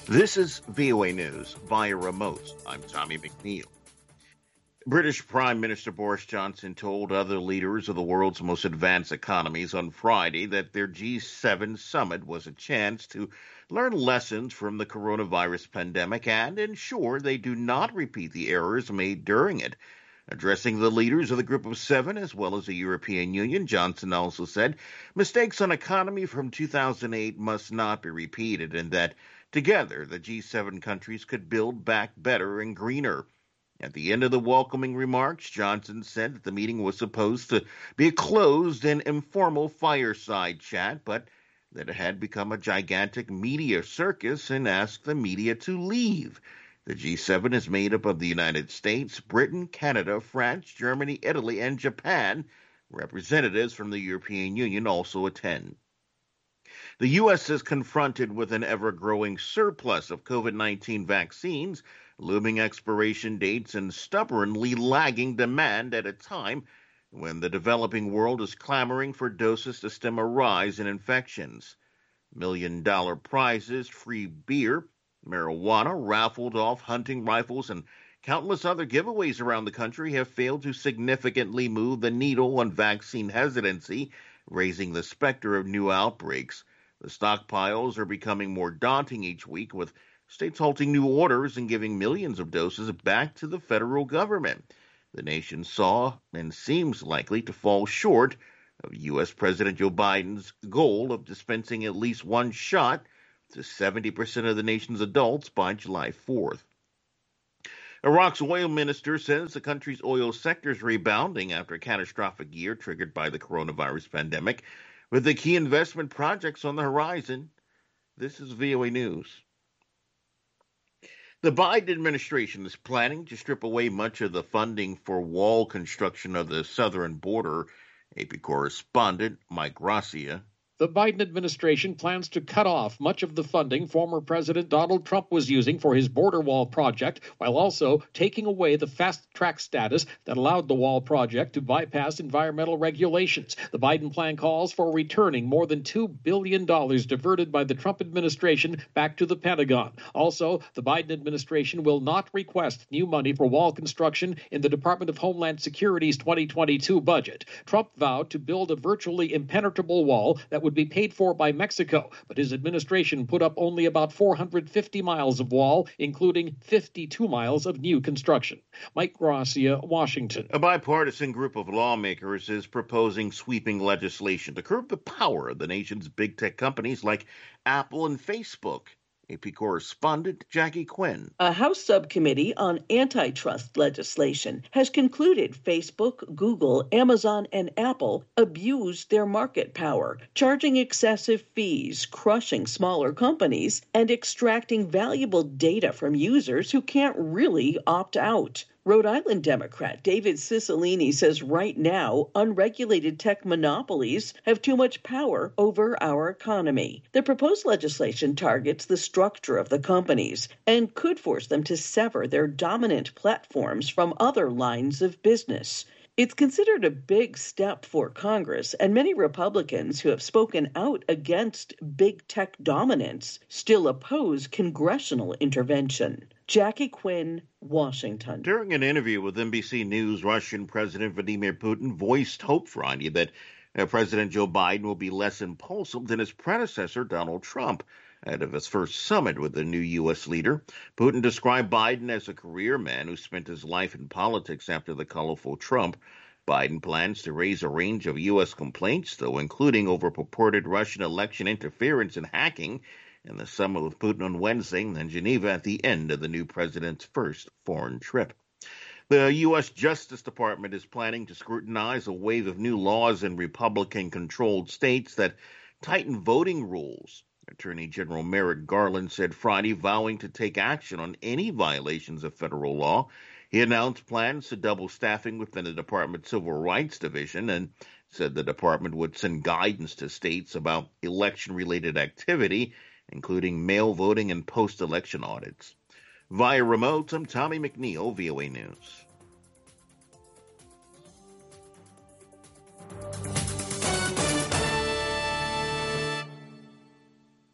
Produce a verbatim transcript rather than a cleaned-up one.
This is V O A News via remote. I'm Tommy McNeil. British Prime Minister Boris Johnson told other leaders of the world's most advanced economies on Friday that their G seven summit was a chance to learn lessons from the coronavirus pandemic and ensure they do not repeat the errors made during it. Addressing the leaders of the Group of Seven as well as the European Union, Johnson also said mistakes on economy from two thousand eight must not be repeated and that together the G seven countries could build back better and greener. At the end of the welcoming remarks, Johnson said that the meeting was supposed to be a closed and informal fireside chat, but that it had become a gigantic media circus and asked the media to leave. The G seven is made up of the United States, Britain, Canada, France, Germany, Italy, and Japan. Representatives from the European Union also attend. The U S is confronted with an ever-growing surplus of COVID nineteen vaccines, looming expiration dates, and stubbornly lagging demand at a time when the developing world is clamoring for doses to stem a rise in infections. Million-dollar prizes, free beer, marijuana, raffled off hunting rifles, and countless other giveaways around the country have failed to significantly move the needle on vaccine hesitancy, raising the specter of new outbreaks. The stockpiles are becoming more daunting each week, with states halting new orders and giving millions of doses back to the federal government. The nation saw and seems likely to fall short of U S. President Joe Biden's goal of dispensing at least one shot to seventy percent of the nation's adults by July fourth. Iraq's oil minister says the country's oil sector is rebounding after a catastrophic year triggered by the coronavirus pandemic, with the key investment projects on the horizon. This is V O A News. The Biden administration is planning to strip away much of the funding for wall construction of the southern border. A P correspondent Mike Gracia. The Biden administration plans to cut off much of the funding former President Donald Trump was using for his border wall project, while also taking away the fast-track status that allowed the wall project to bypass environmental regulations. The Biden plan calls for returning more than two billion dollars diverted by the Trump administration back to the Pentagon. Also, the Biden administration will not request new money for wall construction in the Department of Homeland Security's twenty twenty-two budget. Trump vowed to build a virtually impenetrable wall that would be paid for by Mexico, but his administration put up only about four hundred fifty miles of wall, including fifty-two miles of new construction. Mike Gracia, Washington. A bipartisan group of lawmakers is proposing sweeping legislation to curb the power of the nation's big tech companies like Apple and Facebook. A P correspondent Jackie Quinn. A House subcommittee on antitrust legislation has concluded Facebook, Google, Amazon, and Apple abused their market power, charging excessive fees, crushing smaller companies, and extracting valuable data from users who can't really opt out. Rhode Island Democrat David Cicilline says right now, unregulated tech monopolies have too much power over our economy. The proposed legislation targets the structure of the companies and could force them to sever their dominant platforms from other lines of business. It's considered a big step for Congress, and many Republicans who have spoken out against big tech dominance still oppose congressional intervention. Jackie Quinn, Washington. During an interview with N B C News, Russian President Vladimir Putin voiced hope Friday that uh, President Joe Biden will be less impulsive than his predecessor, Donald Trump, ahead of his first summit with the new U S leader. Putin described Biden as a career man who spent his life in politics after the colorful Trump. Biden plans to raise a range of U S complaints, though, including over purported Russian election interference and hacking, in the summit with Putin on Wednesday in Geneva at the end of the new president's first foreign trip. The U S. Justice Department is planning to scrutinize a wave of new laws in Republican-controlled states that tighten voting rules. Attorney General Merrick Garland said Friday, vowing to take action on any violations of federal law. He announced plans to double staffing within the Department's Civil Rights Division and said the department would send guidance to states about election-related activity, including mail voting and post-election audits. Via remote, I'm Tommy McNeil, V O A News.